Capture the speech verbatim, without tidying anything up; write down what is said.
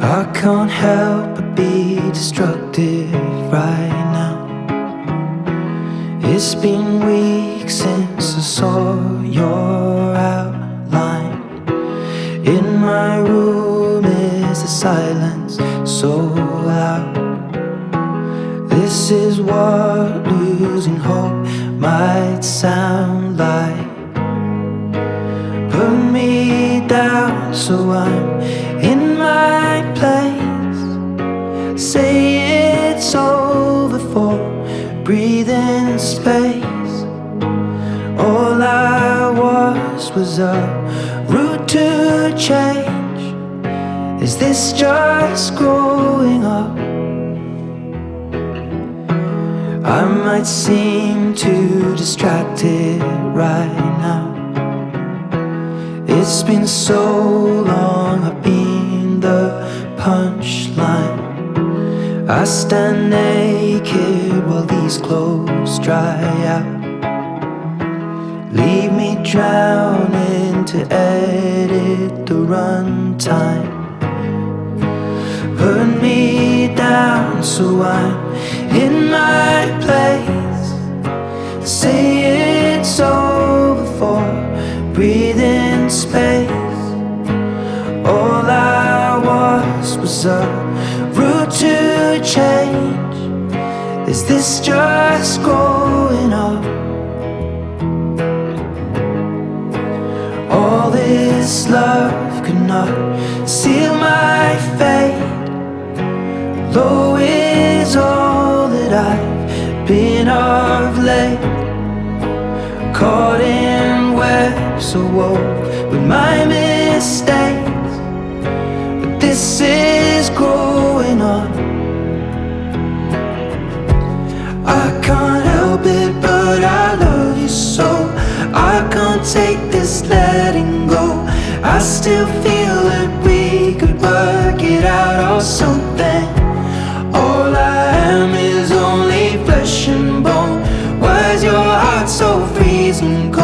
I can't help but be destructive right now. It's been weeks since I saw your outline. In my room is the silence so loud. This is what losing hope might sound like. Put me down so I'm in my place. Say it's over for breathing space. All I was was a route to change. Is this just growing up? I might seem too distracted right now. It's been so long, I've been the punchline. I stand naked while these clothes dry out. Leave me drowning to edit the runtime. Put me down so I'm in my place. Say it's over for breathing space. All I was was a route to change. Is this just growing up? All this love could not seal my fate. Low is all that I've been of late. Caught in webs so wove with my mistakes. But this is growing up. I can't help it, but I love you so. I can't take this letting go. I still feel that we could work it out or something. All I am is only flesh and bone. Why's your heart so freezing cold?